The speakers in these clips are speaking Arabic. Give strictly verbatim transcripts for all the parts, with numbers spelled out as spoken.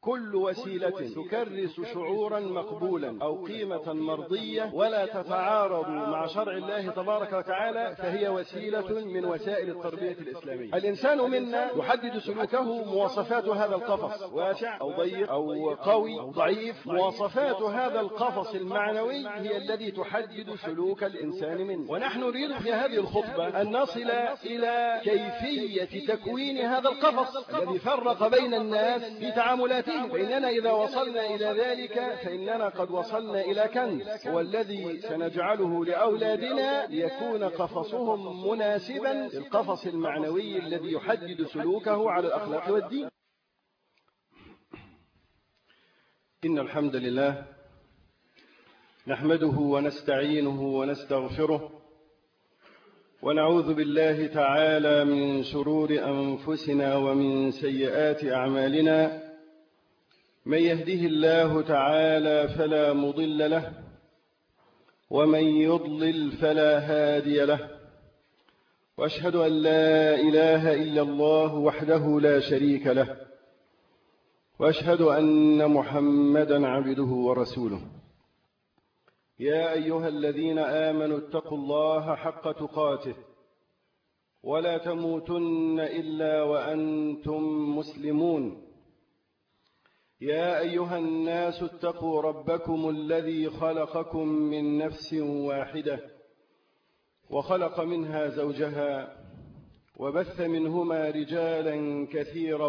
كل وسيلة تكرس شعورا مقبولا أو قيمة مرضية ولا تتعارض مع شرع الله تبارك وتعالى فهي وسيلة من وسائل التربية الإسلامية. الإنسان منا يحدد سلوكه مواصفات هذا القفص، واسع أو ضيق أو قوي أو ضعيف. مواصفات هذا القفص المعنوي هي الذي تحدد سلوك الإنسان منه. ونحن نريد في هذه الخطبة أن نصل إلى كيفية تكوين هذا القفص الذي فرق بين الناس في تعاملاتهم. فإننا إذا وصلنا إلى ذلك فإننا قد وصلنا إلى كنز والذي سنجعله لأولادنا ليكون قفصهم مناسبا للقفص المعنوي الذي يحدد سلوكه على الأخلاق والدين. إن الحمد لله نحمده ونستعينه ونستغفره ونعوذ بالله تعالى من شرور أنفسنا ومن سيئات أعمالنا. من يهده الله تعالى فلا مضل له ومن يضلل فلا هادي له، وأشهد أن لا إله إلا الله وحده لا شريك له، وأشهد أن محمدا عبده ورسوله. يا أيها الذين آمنوا اتقوا الله حق تقاته ولا تموتن إلا وأنتم مسلمون. يا أيها الناس اتقوا ربكم الذي خلقكم من نفس واحدة وخلق منها زوجها وبث منهما رجالا كثيرا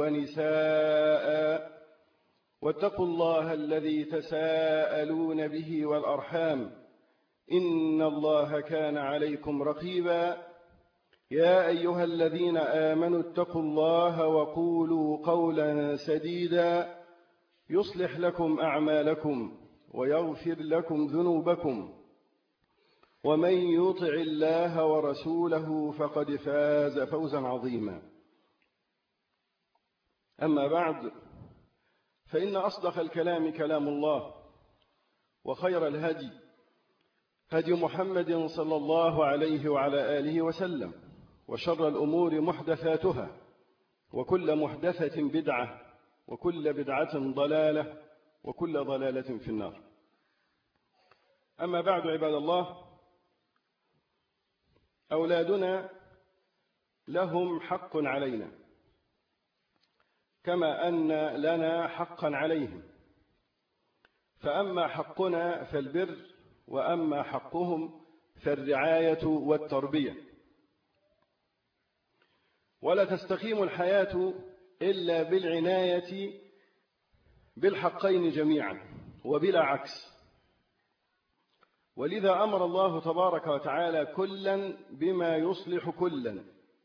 ونساء، واتقوا الله الذي تساءلون به والأرحام إن الله كان عليكم رقيبا. يا أيها الذين آمنوا اتقوا الله وقولوا قولا سديدا يصلح لكم أعمالكم ويغفر لكم ذنوبكم، ومن يطع الله ورسوله فقد فاز فوزا عظيما. أما بعد، فإن أصدق الكلام كلام الله، وخير الهدي هدي محمد صلى الله عليه وعلى آله وسلم، وشر الأمور محدثاتها، وكل محدثة بدعة، وكل بدعة ضلالة، وكل ضلالة في النار. أما بعد، عباد الله، أولادنا لهم حق علينا كما أن لنا حقا عليهم، فأما حقنا فالبر، وأما حقهم فالرعاية والتربية. ولا تستقيم الحياة إلا بالعناية بالحقين جميعا وبلا عكس. ولذا أمر الله تبارك وتعالى كلا بما يصلح كلا.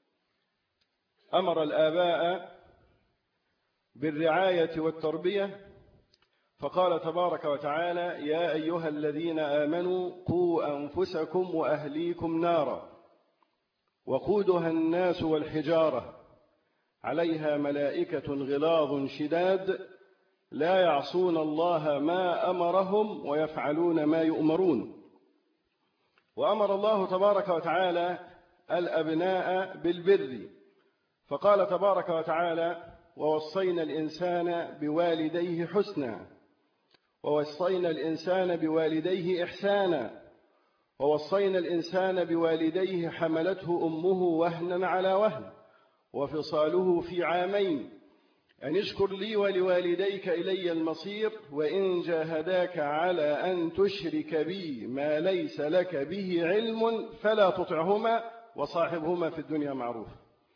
أمر الآباء بالرعاية والتربية، فقال تبارك وتعالى: يا أيها الذين آمنوا قوا أنفسكم وأهليكم نارا وقودها الناس والحجارة عليها ملائكة غلاظ شداد لا يعصون الله ما أمرهم ويفعلون ما يؤمرون. وأمر الله تبارك وتعالى الأبناء بالبر، فقال تبارك وتعالى: ووصينا الإنسان بوالديه حسنا ووصينا الإنسان بوالديه إحسانا ووصينا الإنسان بوالديه حملته أمه وهنا على وهن وفصاله في عامين أن اشكر لي ولوالديك إلي المصير وإن جاهداك على أن تشرك بي ما ليس لك به علم فلا تطعهما وصاحبهما في الدنيا معروفا.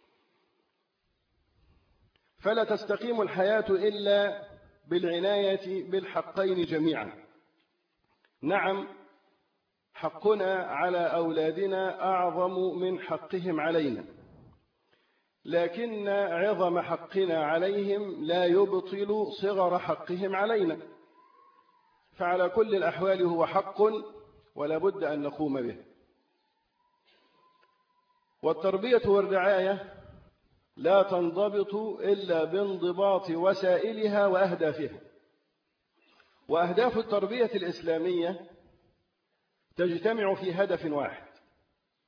فلا تستقيم الحياة إلا بالعناية بالحقين جميعا. نعم، حقنا على أولادنا أعظم من حقهم علينا، لكن عظم حقنا عليهم لا يبطل صغر حقهم علينا، فعلى كل الأحوال هو حق ولا بد أن نقوم به. والتربية والرعاية لا تنضبط إلا بانضباط وسائلها وأهدافها. وأهداف التربية الإسلامية تجتمع في هدف واحد،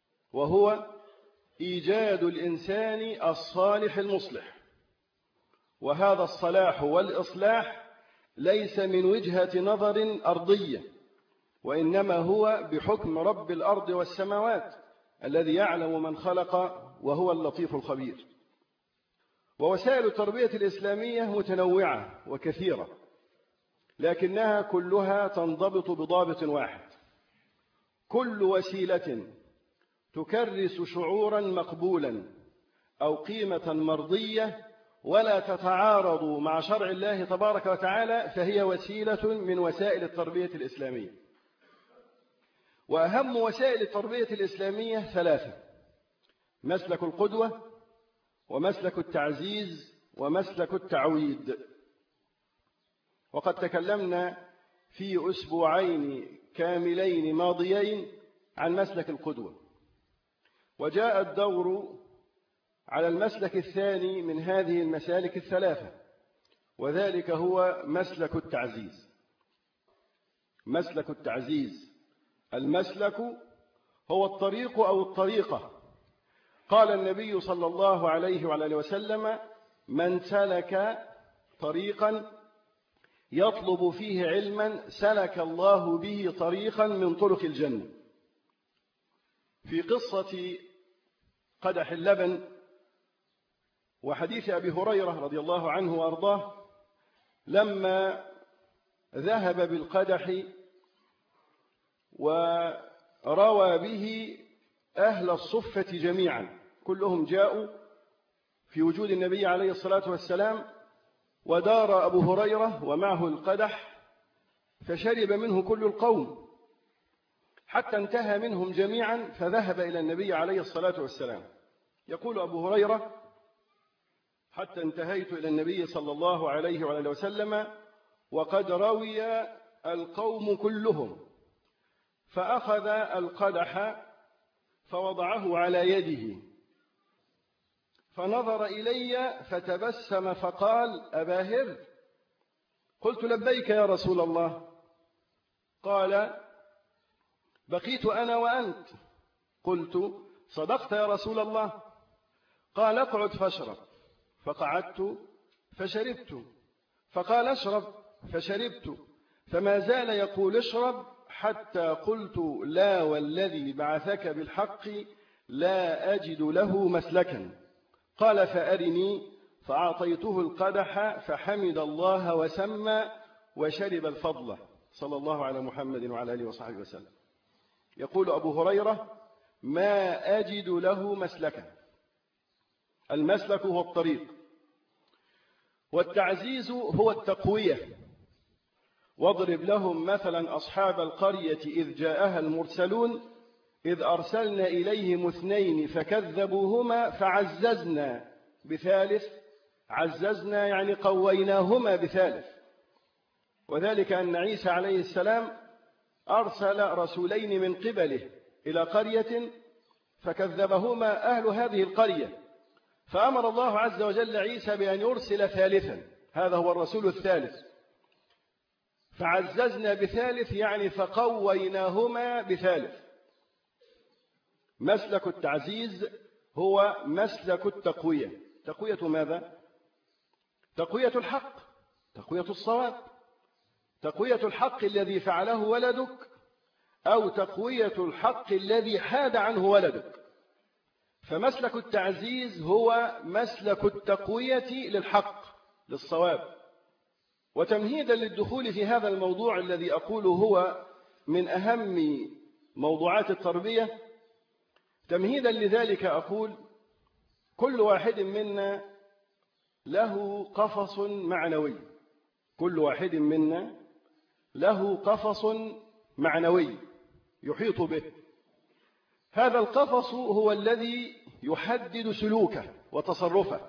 وهو إيجاد الإنسان الصالح المصلح، وهذا الصلاح والإصلاح ليس من وجهة نظر أرضية، وإنما هو بحكم رب الأرض والسماوات الذي يعلم من خلق وهو اللطيف الخبير. ووسائل التربية الإسلامية متنوعة وكثيرة، لكنها كلها تنضبط بضابط واحد: كل وسيلة تكرس شعورا مقبولا أو قيمة مرضية ولا تتعارض مع شرع الله تبارك وتعالى فهي وسيلة من وسائل التربية الإسلامية. وأهم وسائل التربية الإسلامية ثلاثة: مسلك القدوة، ومسلك التعزيز، ومسلك التعويد. وقد تكلمنا في أسبوعين كاملين ماضيين عن مسلك القدوة، وجاء الدور على المسلك الثاني من هذه المسالك الثلاثة، وذلك هو مسلك التعزيز. مسلك التعزيز، المسلك هو الطريق أو الطريقة. قال النبي صلى الله عليه وعلى وسلم: من سلك طريقا يطلب فيه علما سلك الله به طريقا من طرق الجنة. في قصة قدح اللبن وحديث أبي هريرة رضي الله عنه وأرضاه، لما ذهب بالقدح وروى به أهل الصفة جميعا، كلهم جاءوا في وجود النبي عليه الصلاة والسلام، ودار أبو هريرة ومعه القدح فشرب منه كل القوم حتى انتهى منهم جميعا، فذهب إلى النبي عليه الصلاة والسلام. يقول أبو هريرة: حتى انتهيت إلى النبي صلى الله عليه وعلى وسلم وقد روي القوم كلهم، فأخذ القدح فوضعه على يده، فنظر إلي فتبسم فقال: أبا هر؟ قلت: لبيك يا رسول الله. قال: بقيت أنا وأنت. قلت: صدقت يا رسول الله. قال: اقعد فاشرب. فقعدت فشربت. فقال: اشرب. فشربت. فما زال يقول: اشرب، حتى قلت: لا والذي بعثك بالحق لا أجد له مسلكا. قال: فأرني. فأعطيته القدح فحمد الله وسمى وشرب الفضل، صلى الله على محمد وعلى آله وصحبه وسلم. يقول أبو هريرة: ما أجد له مسلكا. المسلك هو الطريق، والتعزيز هو التقوية. واضرب لهم مثلا أصحاب القرية إذ جاءها المرسلون إذ أرسلنا إليهم اثنين فكذبوهما فعززنا بثالث. عززنا يعني قويناهما بثالث، وذلك أن عيسى عليه السلام أرسل رسولين من قبله إلى قرية فكذبهما أهل هذه القرية، فأمر الله عز وجل عيسى بأن يرسل ثالثا، هذا هو الرسول الثالث. فعززنا بثالث يعني فقويناهما بثالث. مسلك التعزيز هو مسلك التقوية. تقوية ماذا؟ تقوية الحق، تقوية الصواب، تقوية الحق الذي فعله ولدك، أو تقوية الحق الذي حاد عنه ولدك. فمسلك التعزيز هو مسلك التقوية للحق، للصواب. وتمهيدا للدخول في هذا الموضوع الذي أقول هو من أهم موضوعات التربية، تمهيدا لذلك أقول: كل واحد منا له قفص معنوي، كل واحد منا له قفص معنوي يحيط به. هذا القفص هو الذي يحدد سلوكه وتصرفه،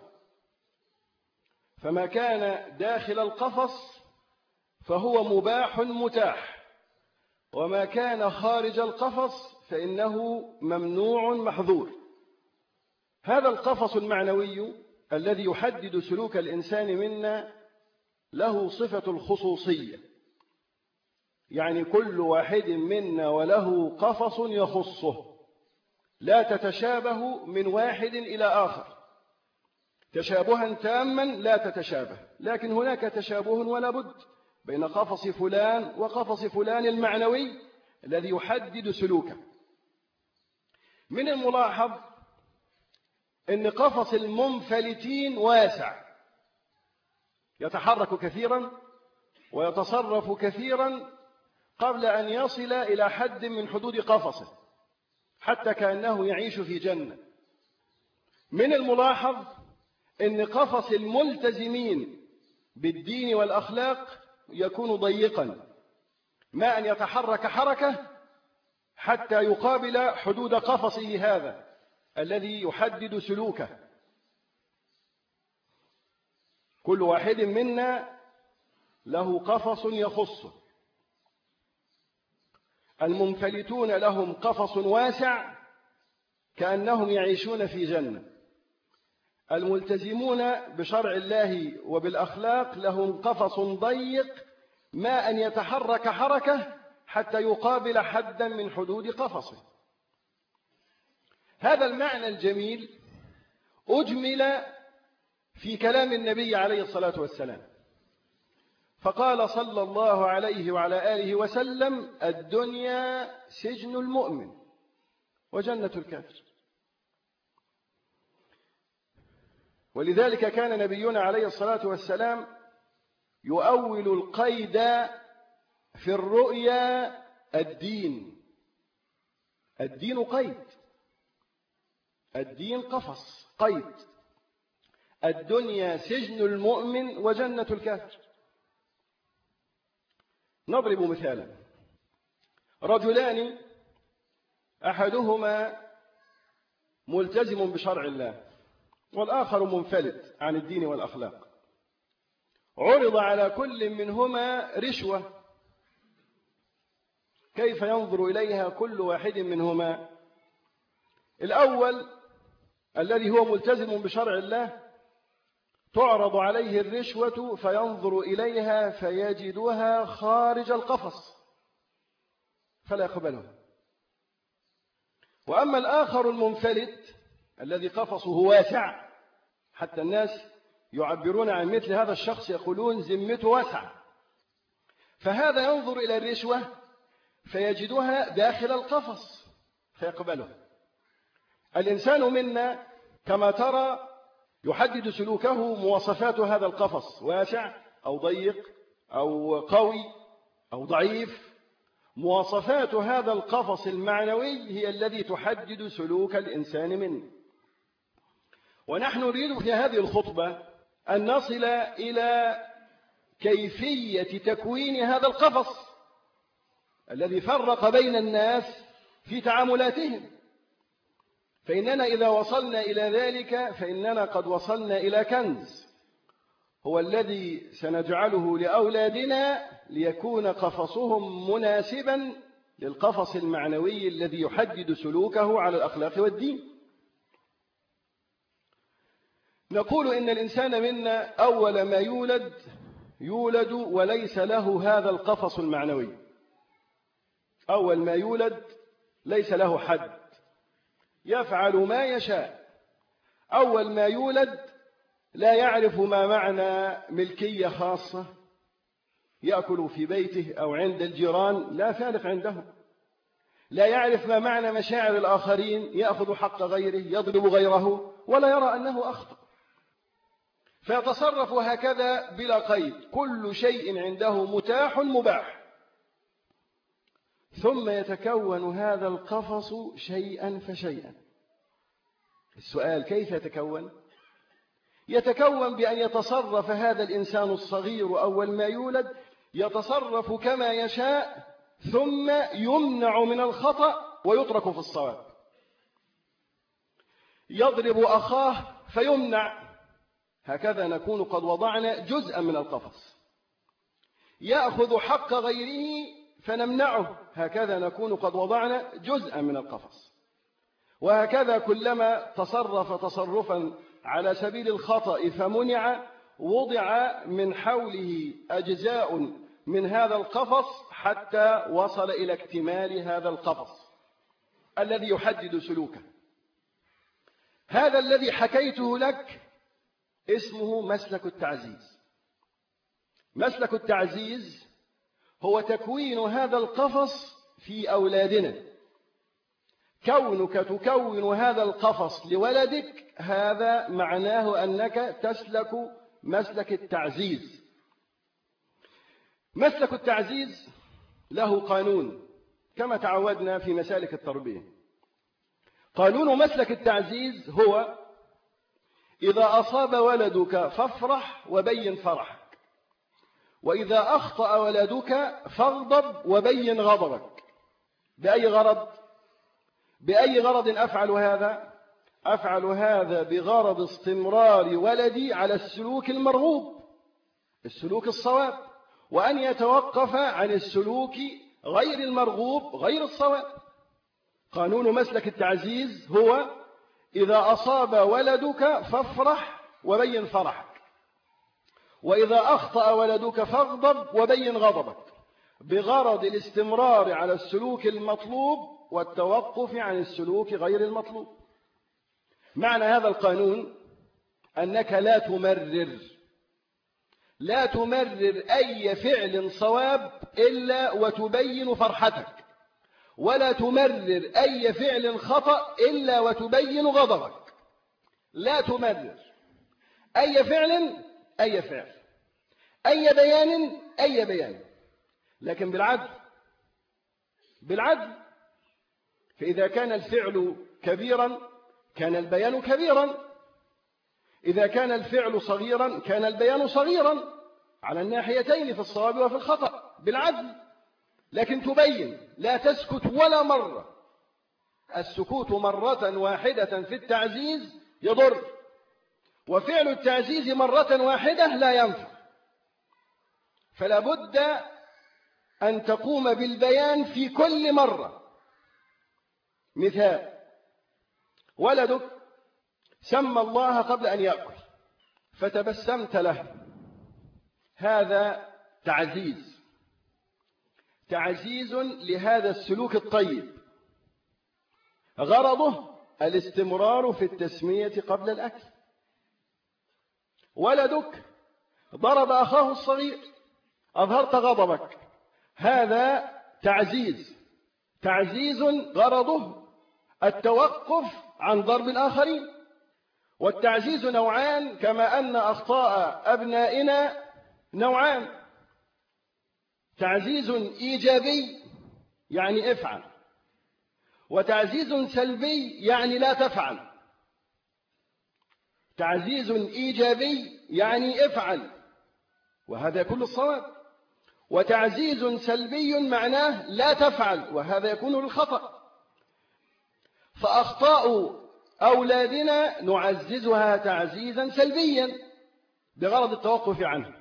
فما كان داخل القفص فهو مباح متاح، وما كان خارج القفص فإنه ممنوع محظور. هذا القفص المعنوي الذي يحدد سلوك الإنسان منا له صفة الخصوصية، يعني كل واحد منا وله قفص يخصه، لا تتشابه من واحد إلى آخر. تشابها تاما لا تتشابه، لكن هناك تشابه ولا بد بين قفص فلان وقفص فلان المعنوي الذي يحدد سلوكه. من الملاحظ أن قفص المنفلتين واسع، يتحرك كثيرا ويتصرف كثيرا قبل أن يصل إلى حد من حدود قفصه، حتى كأنه يعيش في جنة. من الملاحظ أن قفص الملتزمين بالدين والأخلاق يكون ضيقا، ما أن يتحرك حركة حتى يقابل حدود قفصه هذا الذي يحدد سلوكه. كل واحد منا له قفص يخصه. المنفلتون لهم قفص واسع كأنهم يعيشون في جنة. الملتزمون بشرع الله وبالأخلاق لهم قفص ضيق، ما أن يتحرك حركة حتى يقابل حدا من حدود قفصه. هذا المعنى الجميل أجمل في كلام النبي عليه الصلاة والسلام، فقال صلى الله عليه وعلى آله وسلم: الدنيا سجن المؤمن وجنة الكافر. ولذلك كان نبينا عليه الصلاة والسلام يؤول القيد في الرؤيا الدين. الدين قيد، الدين قفص قيد. الدنيا سجن المؤمن وجنة الكافر. نضرب مثالا: رجلان أحدهما ملتزم بشرع الله والآخر منفلت عن الدين والأخلاق، عرض على كل منهما رشوة، كيف ينظر إليها كل واحد منهما؟ الأول الذي هو ملتزم بشرع الله تعرض عليه الرشوة فينظر إليها فيجدها خارج القفص فلا يقبلها. وأما الآخر المنفلت الذي قفصه واسع، حتى الناس يعبرون عن مثل هذا الشخص يقولون ذمته واسعة، فهذا ينظر إلى الرشوة فيجدها داخل القفص فيقبلها. الإنسان منا كما ترى يحدد سلوكه مواصفات هذا القفص، واسع أو ضيق أو قوي أو ضعيف. مواصفات هذا القفص المعنوي هي الذي تحدد سلوك الإنسان منه. ونحن نريد في هذه الخطبة أن نصل إلى كيفية تكوين هذا القفص الذي فرق بين الناس في تعاملاتهم. فإننا إذا وصلنا إلى ذلك فإننا قد وصلنا إلى كنز هو الذي سنجعله لأولادنا ليكون قفصهم مناسبا للقفص المعنوي الذي يحدد سلوكه على الأخلاق والدين. نقول إن الإنسان منا أول ما يولد يولد وليس له هذا القفص المعنوي. أول ما يولد ليس له حد، يفعل ما يشاء. أول ما يولد لا يعرف ما معنى ملكية خاصة، يأكل في بيته أو عند الجيران لا فارق عنده. لا يعرف ما معنى مشاعر الآخرين، يأخذ حق غيره، يضرب غيره ولا يرى أنه أخطأ، فيتصرف هكذا بلا قيد. كل شيء عنده متاح مباح. ثم يتكون هذا القفص شيئا فشيئا. السؤال: كيف يتكون؟ يتكون بأن يتصرف هذا الإنسان الصغير أول ما يولد يتصرف كما يشاء، ثم يمنع من الخطأ ويترك في الصواب. يضرب أخاه فيمنع، هكذا نكون قد وضعنا جزءا من القفص. يأخذ حق غيره فنمنعه، هكذا نكون قد وضعنا جزءا من القفص. وهكذا كلما تصرف تصرفا على سبيل الخطأ فمنع، وضع من حوله أجزاء من هذا القفص حتى وصل إلى اكتمال هذا القفص الذي يحدد سلوكه. هذا الذي حكيته لك اسمه مسلك التعزيز. مسلك التعزيز هو تكوين هذا القفص في أولادنا. كونك تكون هذا القفص لولدك هذا معناه أنك تسلك مسلك التعزيز. مسلك التعزيز له قانون كما تعودنا في مسالك التربية. قانون مسلك التعزيز هو: إذا أصاب ولدك فافرح وبين فرحك، وإذا أخطأ ولدك فاغضب وبين غضبك. بأي غرض؟ بأي غرض أفعل هذا؟ أفعل هذا بغرض استمرار ولدي على السلوك المرغوب، السلوك الصواب، وأن يتوقف عن السلوك غير المرغوب غير الصواب. قانون مسلك التعزيز هو: إذا أصاب ولدك فافرح وبين فرحك، وإذا أخطأ ولدك فاغضب وبين غضبك، بغرض الاستمرار على السلوك المطلوب والتوقف عن السلوك غير المطلوب. معنى هذا القانون أنك لا تمرر لا تمرر أي فعل صواب إلا وتبين فرحتك، ولا تمرر أي فعل خطأ إلا وتبين غضبك. لا تمرر أي فعل أي فعل، أي بيان أي بيان، لكن بالعدل. بالعدل. فإذا كان الفعل كبيرا كان البيان كبيرا، إذا كان الفعل صغيرا كان البيان صغيرا، على الناحيتين في الصواب وفي الخطأ، بالعدل. لكن تبين، لا تسكت ولا مرة. السكوت مرة واحدة في التعزيز يضر، وفعل التعزيز مرة واحدة لا ينفع. فلا بد أن تقوم بالبيان في كل مرة. مثال: ولدك سمى الله قبل أن يأكل فتبسمت له، هذا تعزيز، تعزيز لهذا السلوك الطيب، غرضه الاستمرار في التسمية قبل الأكل. ولدك ضرب أخاه الصغير، أظهرت غضبك، هذا تعزيز، تعزيز غرضه التوقف عن ضرب الآخرين. والتعزيز نوعان، كما أن أخطاء أبنائنا نوعان: تعزيز إيجابي يعني افعل، وتعزيز سلبي يعني لا تفعل. تعزيز إيجابي يعني افعل، وهذا يكون الصواب، وتعزيز سلبي معناه لا تفعل، وهذا يكون الخطأ. فأخطاء أولادنا نعززها تعزيزا سلبيا بغرض التوقف عنه،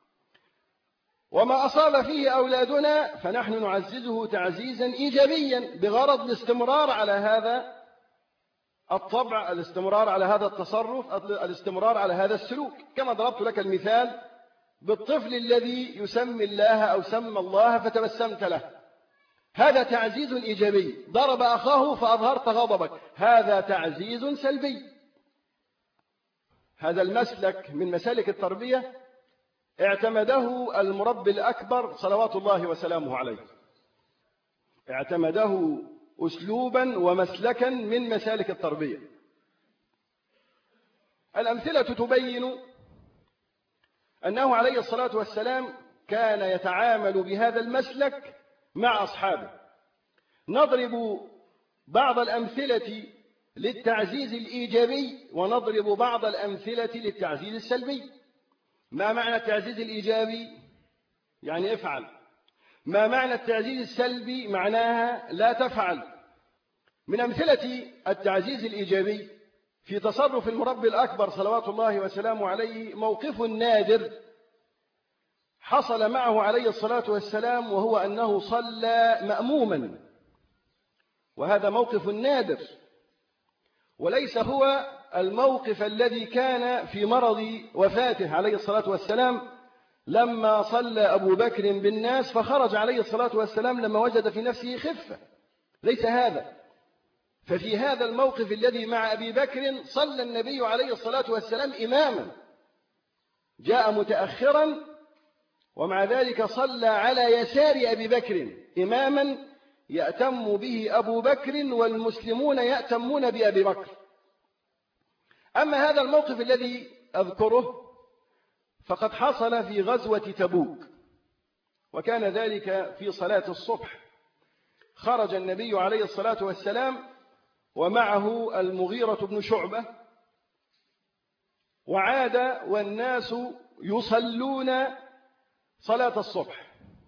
وما أصاب فيه أولادنا فنحن نعززه تعزيزا إيجابيا بغرض الاستمرار على هذا الطبع، الاستمرار على هذا التصرف، الاستمرار على هذا السلوك. كما ضربت لك المثال بالطفل الذي يسمي الله أو سمى الله فتبسمت له، هذا تعزيز إيجابي. ضرب أخاه فأظهرت غضبك، هذا تعزيز سلبي. هذا المسلك من مسالك التربية اعتمده المربي الأكبر صلوات الله وسلامه عليه، اعتمده أسلوبا ومسلكا من مسالك التربية. الأمثلة تبين أنه عليه الصلاة والسلام كان يتعامل بهذا المسلك مع أصحابه. نضرب بعض الأمثلة للتعزيز الإيجابي ونضرب بعض الأمثلة للتعزيز السلبي. ما معنى التعزيز الإيجابي؟ يعني افعل. ما معنى التعزيز السلبي؟ معناها لا تفعل. من أمثلة التعزيز الإيجابي في تصرف المربي الأكبر صلوات الله وسلامه عليه موقف نادر حصل معه عليه الصلاة والسلام، وهو أنه صلى مأموما، وهذا موقف نادر، وليس هو الموقف الذي كان في مرض وفاته عليه الصلاة والسلام لما صلى أبو بكر بالناس فخرج عليه الصلاة والسلام لما وجد في نفسه خفة، ليس هذا. ففي هذا الموقف الذي مع أبي بكر صلى النبي عليه الصلاة والسلام إماما، جاء متأخرا ومع ذلك صلى على يسار أبي بكر إماما يأتم به أبو بكر والمسلمون يأتمون بأبي بكر. أما هذا الموقف الذي أذكره فقد حصل في غزوة تبوك، وكان ذلك في صلاة الصبح. خرج النبي عليه الصلاة والسلام ومعه المغيرة بن شعبة، وعاد والناس يصلون صلاة الصبح.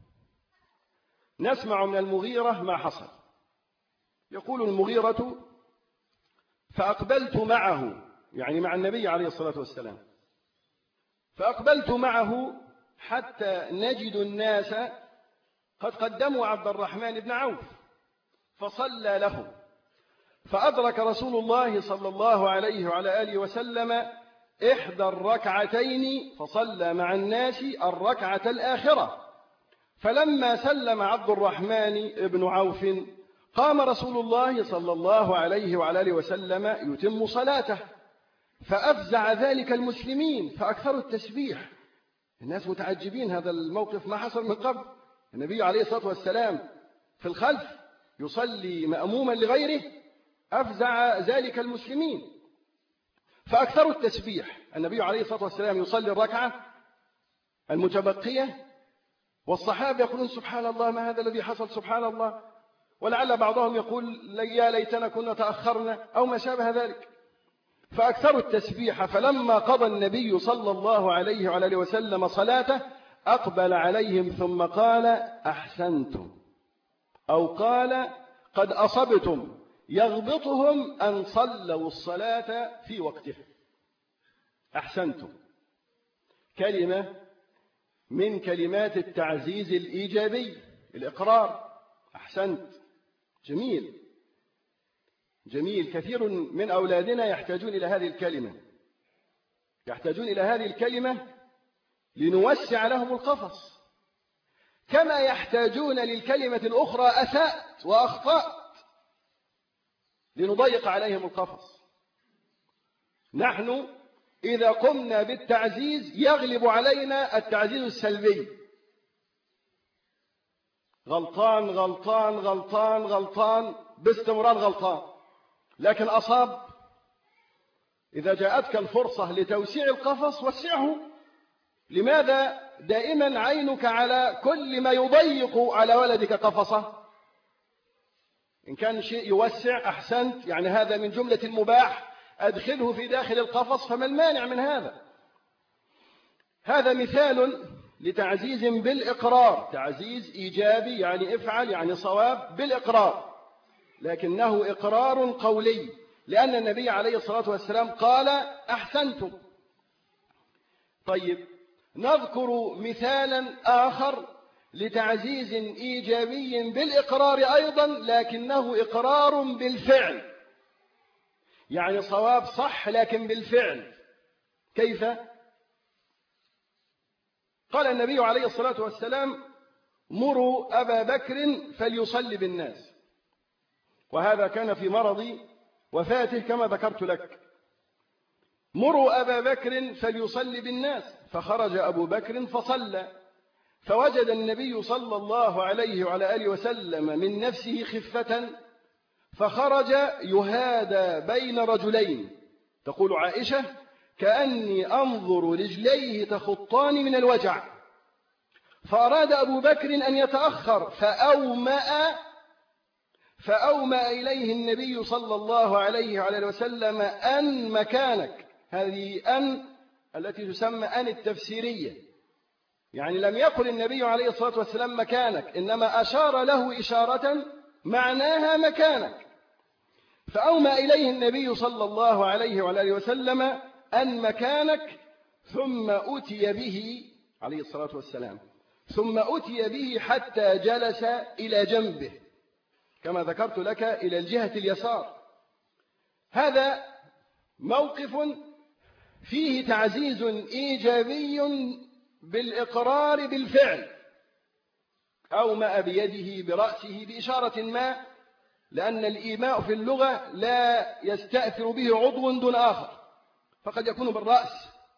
نسمع من المغيرة ما حصل. يقول المغيرة: فأقبلت معه، يعني مع النبي عليه الصلاة والسلام، فأقبلت معه حتى نجد الناس قد قدموا عبد الرحمن بن عوف فصلى لهم، فأدرك رسول الله صلى الله عليه وعلى آله وسلم إحدى الركعتين فصلى مع الناس الركعة الآخرة. فلما سلم عبد الرحمن بن عوف قام رسول الله صلى الله عليه وعلى آله وسلم يتم صلاته، فأفزع ذلك المسلمين فأكثروا التسبيح. الناس متعجبين، هذا الموقف ما حصل من قبل. النبي عليه الصلاة والسلام في الخلف يصلي مأموما لغيره، أفزع ذلك المسلمين فأكثروا التسبيح. النبي عليه الصلاة والسلام يصلي الركعة المتبقية والصحابة يقولون: سبحان الله، ما هذا الذي حصل، سبحان الله. ولعل بعضهم يقول: يا ليتنا كنا تأخرنا أو ما شابه ذلك. فأكثروا التسبيح. فلما قضى النبي صلى الله عليه وعلى آله وسلم صلاته أقبل عليهم ثم قال: أحسنتم، أو قال: قد أصبتم. يغبطهم أن صلوا الصلاة في وقتها. أحسنتم كلمة من كلمات التعزيز الإيجابي، الإقرار. أحسنت، جميل جميل. كثير من أولادنا يحتاجون إلى هذه الكلمة، يحتاجون إلى هذه الكلمة لنوسع لهم القفص، كما يحتاجون للكلمة الأخرى أسأت وأخطأت لنضيق عليهم القفص. نحن إذا قمنا بالتعزيز يغلب علينا التعزيز السلبي. غلطان غلطان غلطان غلطان باستمرار غلطان، لكن أصاب. إذا جاءتك الفرصة لتوسيع القفص وسعه. لماذا دائما عينك على كل ما يضيق على ولدك قفصه؟ إن كان شيء يوسع أحسنت، يعني هذا من جملة المباح، أدخله في داخل القفص، فما المانع من هذا؟ هذا مثال لتعزيز بالإقرار، تعزيز إيجابي، يعني افعل، يعني صواب بالإقرار، لكنه إقرار قولي، لأن النبي عليه الصلاة والسلام قال: أحسنتم. طيب، نذكر مثالا آخر لتعزيز إيجابي بالإقرار أيضا، لكنه إقرار بالفعل، يعني صواب صح لكن بالفعل. كيف؟ قال النبي عليه الصلاة والسلام: مروا أبا بكر فليصلي بالناس. وهذا كان في مرض وفاته كما ذكرت لك. مروا أبا بكر فليصلي بالناس. فخرج أبو بكر فصلى، فوجد النبي صلى الله عليه وعلى آله وسلم من نفسه خفة، فخرج يهادى بين رجلين. تقول عائشة: كأني أنظر رجليه تخطان من الوجع. فأراد أبو بكر أن يتأخر فأومأ فأومأ إليه النبي صلى الله عليه وعلى وسلم: أن مكانك. هذه أن التي تسمى أن التفسيرية، يعني لم يقل النبي عليه الصلاة والسلام مكانك، إنما أشار له إشارة معناها مكانك. فأومأ إليه النبي صلى الله عليه وعلى وسلم: أن مكانك. ثم أتي به عليه الصلاة والسلام ثم أتي به حتى جلس إلى جنبه، كما ذكرت لك، إلى الجهة اليسار. هذا موقف فيه تعزيز إيجابي بالإقرار بالفعل. أومأ بيده برأسه بإشارة ما، لأن الإيماء في اللغة لا يستأثر به عضو دون آخر، فقد يكون بالرأس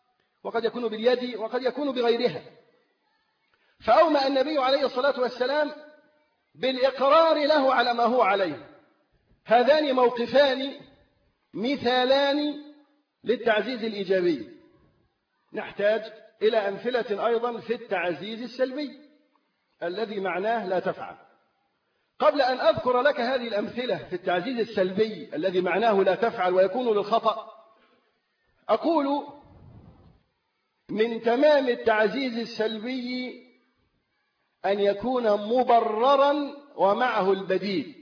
وقد يكون باليد وقد يكون بغيرها. فأومأ النبي عليه الصلاة والسلام بالإقرار له على ما هو عليه. هذان موقفان مثالان للتعزيز الإيجابي. نحتاج إلى أمثلة أيضا في التعزيز السلبي الذي معناه لا تفعل. قبل أن أذكر لك هذه الأمثلة في التعزيز السلبي الذي معناه لا تفعل ويكون للخطأ، أقول من تمام التعزيز السلبي أن يكون مبررا ومعه البديل.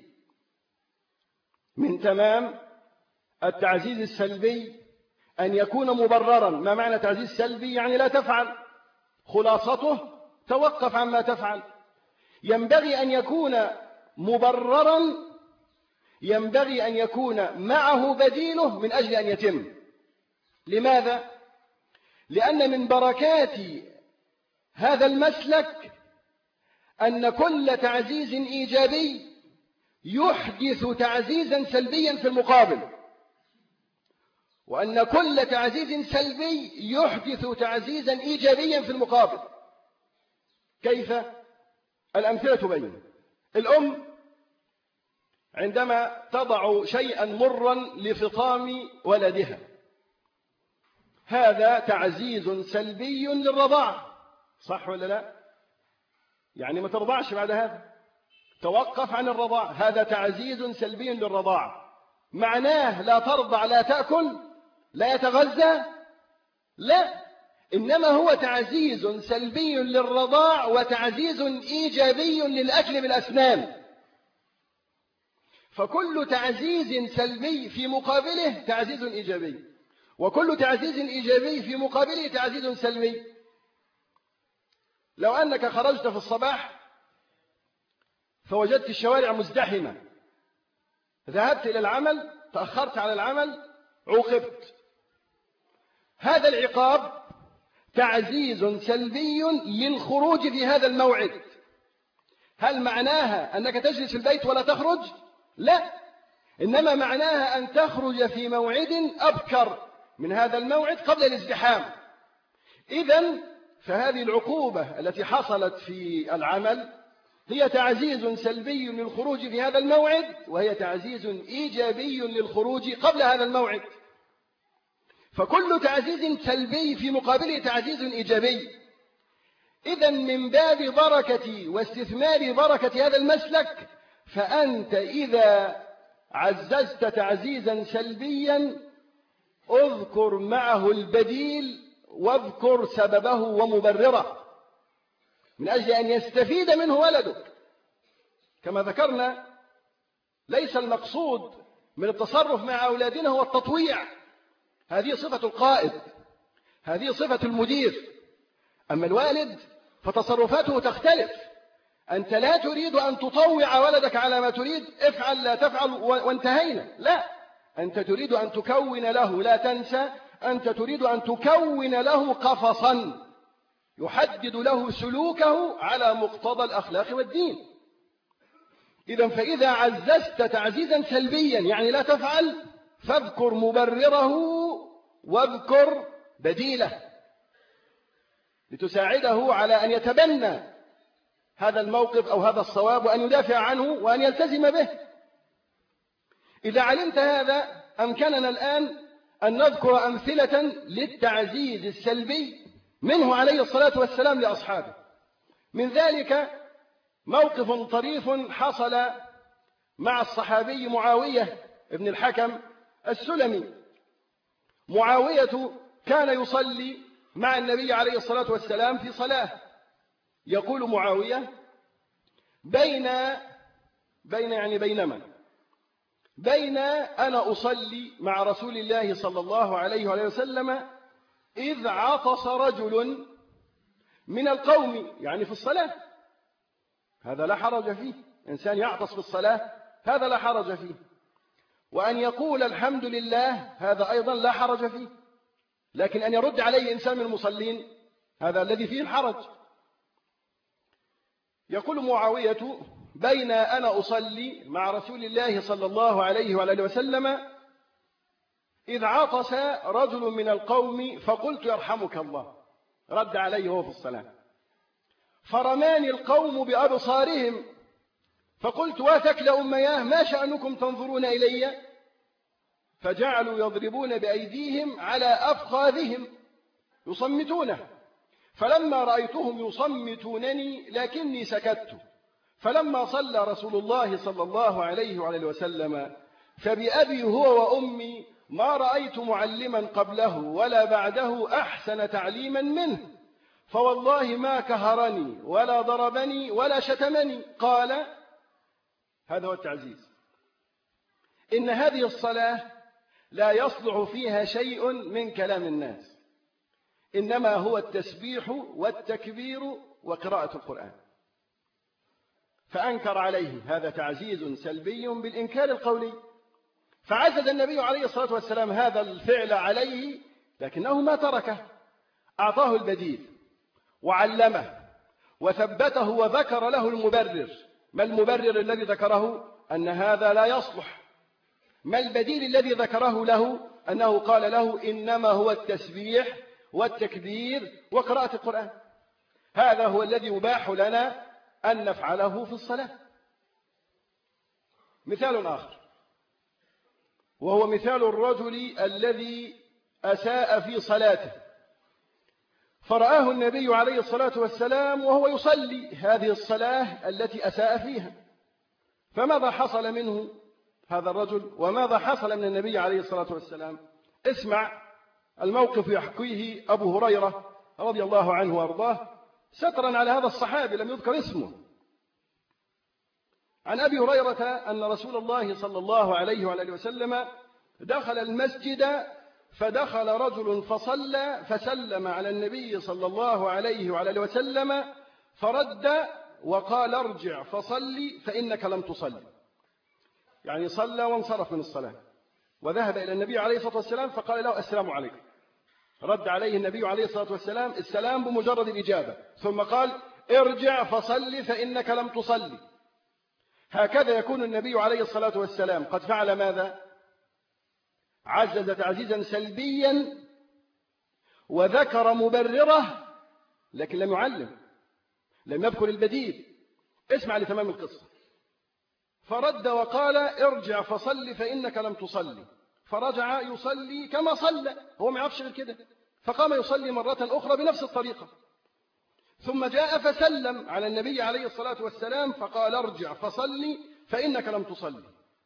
من تمام التعزيز السلبي أن يكون مبررا. ما معنى تعزيز سلبي؟ يعني لا تفعل، خلاصته توقف عما تفعل. ينبغي أن يكون مبررا، ينبغي أن يكون معه بديله من أجل أن يتم. لماذا؟ لأن من بركات هذا المسلك أن كل تعزيز إيجابي يحدث تعزيزا سلبيا في المقابل، وأن كل تعزيز سلبي يحدث تعزيزا إيجابيا في المقابل. كيف؟ الأمثلة تبين. الأم عندما تضع شيئا مرا لفطام ولدها، هذا تعزيز سلبي للرضاعة، صح ولا لا؟ يعني ما ترضعش بعد هذا، توقف عن الرضاعة، هذا تعزيز سلبي للرضاعة. معناه لا ترضع، لا تأكل، لا يتغذى؟ لا، إنما هو تعزيز سلبي للرضاع وتعزيز إيجابي للأكل بالأسنان. فكل تعزيز سلبي في مقابله تعزيز إيجابي، وكل تعزيز إيجابي في مقابله تعزيز سلبي. لو أنك خرجت في الصباح فوجدت الشوارع مزدحمة، ذهبت إلى العمل، تأخرت على العمل، عوقبت. هذا العقاب تعزيز سلبي للخروج في هذا الموعد. هل معناها أنك تجلس في البيت ولا تخرج؟ لا، إنما معناها أن تخرج في موعد أبكر من هذا الموعد قبل الازدحام. إذن فهذه العقوبة التي حصلت في العمل هي تعزيز سلبي للخروج في هذا الموعد، وهي تعزيز إيجابي للخروج قبل هذا الموعد. فكل تعزيز سلبي في مقابله تعزيز إيجابي. إذن من باب بركة واستثمار بركة هذا المسلك، فأنت إذا عززت تعزيزا سلبيا اذكر معه البديل واذكر سببه ومبرره من أجل أن يستفيد منه ولدك. كما ذكرنا، ليس المقصود من التصرف مع أولادنا هو التطويع، هذه صفة القائد، هذه صفة المدير. أما الوالد فتصرفاته تختلف. أنت لا تريد أن تطوع ولدك على ما تريد، افعل لا تفعل وانتهينا، لا، أنت تريد أن تكون له، لا تنسى، أنت تريد أن تكون له قفصا يحدد له سلوكه على مقتضى الأخلاق والدين. إذن فإذا عززت تعزيزا سلبيا يعني لا تفعل، فاذكر مبرره واذكر بديله لتساعده على أن يتبنى هذا الموقف أو هذا الصواب وأن يدافع عنه وأن يلتزم به. إذا علمت هذا أمكننا الآن أن نذكر أمثلة للتعزيز السلبي منه عليه الصلاة والسلام لأصحابه. من ذلك موقف طريف حصل مع الصحابي معاوية بن الحكم السلمي. معاوية كان يصلي مع النبي عليه الصلاة والسلام في صلاة. يقول معاوية: بين بين يعني بينما بين أنا أصلي مع رسول الله صلى الله عليه وآله وسلم إذ عطس رجل من القوم، يعني في الصلاة، هذا لا حرج فيه، إنسان يعطس في الصلاة هذا لا حرج فيه، وأن يقول الحمد لله هذا أيضا لا حرج فيه، لكن أن يرد عليه إنسان من المصلين هذا الذي فيه الحرج. يقول معاوية: بين أنا أصلي مع رسول الله صلى الله عليه وآله وسلم إذ عطس رجل من القوم فقلت يرحمك الله، رد عليه وهو في الصلاة. فرماني القوم بأبصارهم فقلت واتكل أمياه ما شأنكم تنظرون إلي؟ فجعلوا يضربون بأيديهم على أفخاذهم يصمتونه، فلما رأيتهم يصمتونني لكني سكت. فلما صلى رسول الله صلى الله عليه وعلى وسلم فبأبي هو وأمي ما رأيت معلما قبله ولا بعده أحسن تعليما منه، فوالله ما كهرني ولا ضربني ولا شتمني. قال: هذا هو التعزيز. إن هذه الصلاة لا يصلح فيها شيء من كلام الناس، إنما هو التسبيح والتكبير وقراءة القرآن. فأنكر عليه، هذا تعزيز سلبي بالإنكار القولي. فعزز النبي عليه الصلاة والسلام هذا الفعل عليه، لكنه ما تركه، أعطاه البديل وعلمه وثبته وذكر له المبرر. ما المبرر الذي ذكره؟ أن هذا لا يصلح. ما البديل الذي ذكره له؟ أنه قال له: إنما هو التسبيح والتكبير وقراءة القرآن. هذا هو الذي يباح لنا أن نفعله في الصلاة. مثال آخر، وهو مثال الرجل الذي أساء في صلاته، فرآه النبي عليه الصلاة والسلام وهو يصلي هذه الصلاة التي أساء فيها. فماذا حصل منه هذا الرجل وماذا حصل من النبي عليه الصلاة والسلام؟ اسمع الموقف يحكيه أبو هريرة رضي الله عنه وأرضاه سترا على هذا الصحابي لم يذكر اسمه. عن أبي هريرة أن رسول الله صلى الله عليه وعلى وسلم دخل المسجد، فدخل رجل فصلى فسلم على النبي صلى الله عليه وعلى وسلم فرد وقال: ارجع فصلي فإنك لم تصلي. يعني صلى وانصرف من الصلاة وذهب إلى النبي عليه الصلاة والسلام فقال له: السلام عليكم. رد عليه النبي عليه الصلاة والسلام السلام بمجرد الإجابة، ثم قال: ارجع فصلي فإنك لم تصلي. هكذا يكون النبي عليه الصلاة والسلام قد فعل ماذا؟ عزز تعزيزا سلبيا وذكر مبرره، لكن لم يعلم، لم يذكر البديل. اسمع لتمام القصة. فرد وقال: ارجع فصلي فإنك لم تصلي. فرجع يصلي كما صلى، هو ما يعرفش غير كده، فقام يصلي مرة أخرى بنفس الطريقة. ثم جاء فسلم على النبي عليه الصلاة والسلام فقال: ارجع فصلي فإنك لم تصلي.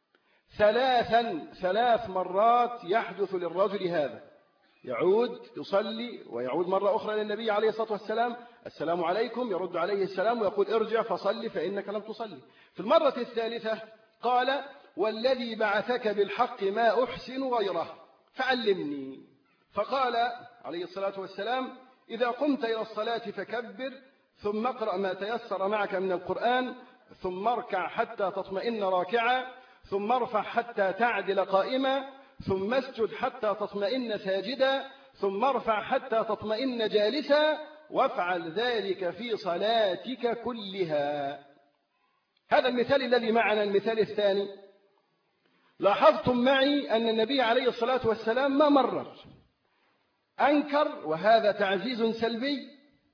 ثلاثا ثلاث مرات يحدث للرجل هذا، يعود يصلي ويعود مرة أخرى إلى النبي عليه الصلاة والسلام: السلام عليكم، يرد عليه السلام ويقول: ارجع فصلي فإنك لم تصلي. في المرة الثالثة قال: والذي بعثك بالحق ما أحسن غيره فعلمني. فقال عليه الصلاة والسلام: إذا قمت إلى الصلاة فكبر، ثم اقرأ ما تيسر معك من القرآن، ثم اركع حتى تطمئن راكعا، ثم ارفع حتى تعدل قائما، ثم اسجد حتى تطمئن ساجدا، ثم ارفع حتى تطمئن جالسا، وافعل ذلك في صلاتك كلها. هذا المثال الذي معنا. المثال الثاني، لاحظتم معي أن النبي عليه الصلاة والسلام ما مرر، أنكر وهذا تعزيز سلبي،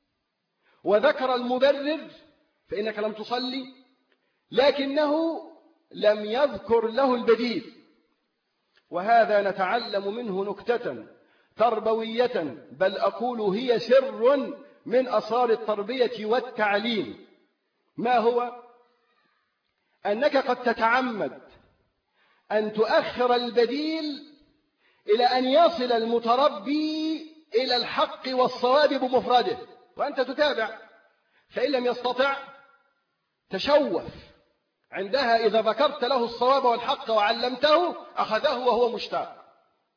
وذكر المبرر فإنك لم تصلي، لكنه لم يذكر له البديل. وهذا نتعلم منه نكتة تربوية، بل أقول هي سر من أسرار التربية والتعليم. ما هو؟ أنك قد تتعمد أن تؤخر البديل إلى أن يصل المتربي إلى الحق والصواب بمفرده، وأنت تتابع، فإن لم يستطع تشوف عندها. إذا ذكرت له الصواب والحق وعلمته أخذه وهو مشتاق.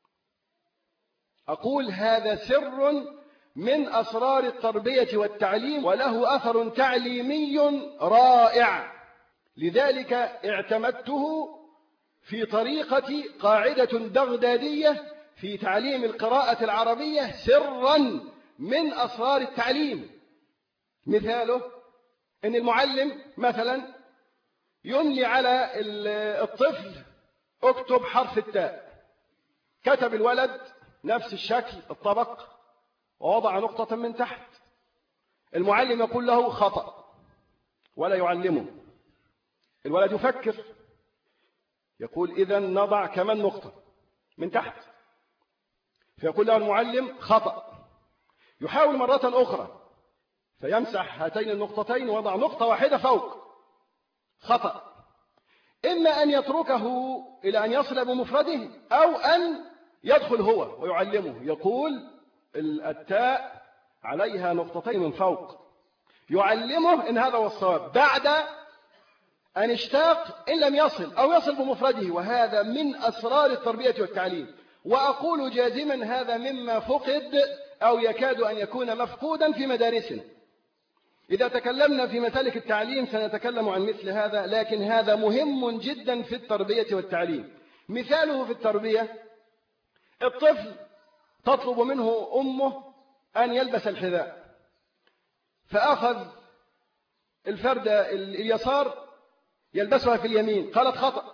أقول هذا سر من أسرار التربية والتعليم، وله أثر تعليمي رائع. لذلك اعتمدته في طريقة قاعدة بغدادية في تعليم القراءة العربية سرا من أسرار التعليم. مثاله أن المعلم مثلا يملي على الطفل: اكتب حرف التاء، كتب الولد نفس الشكل الطبق ووضع نقطة من تحت. المعلم يقول له خطأ ولا يعلمه. الولد يفكر يقول إذا نضع كمان نقطة من تحت، فيقول له المعلم خطأ. يحاول مرة أخرى فيمسح هاتين النقطتين ووضع نقطة واحدة فوق، خطأ. إما أن يتركه إلى أن يصل بمفرده أو أن يدخل هو ويعلمه، يقول التاء عليها نقطتين من فوق، يعلمه إن هذا هو الصواب بعد أن اشتاق إن لم يصل أو يصل بمفرده. وهذا من أسرار التربية والتعليم، وأقول جازما هذا مما فقد أو يكاد أن يكون مفقودا في مدارسنا. إذا تكلمنا في مسالك التعليم سنتكلم عن مثل هذا، لكن هذا مهم جدا في التربية والتعليم. مثاله في التربية: الطفل تطلب منه أمه أن يلبس الحذاء، فأخذ الفردة اليسار يلبسها في اليمين، قالت خطأ،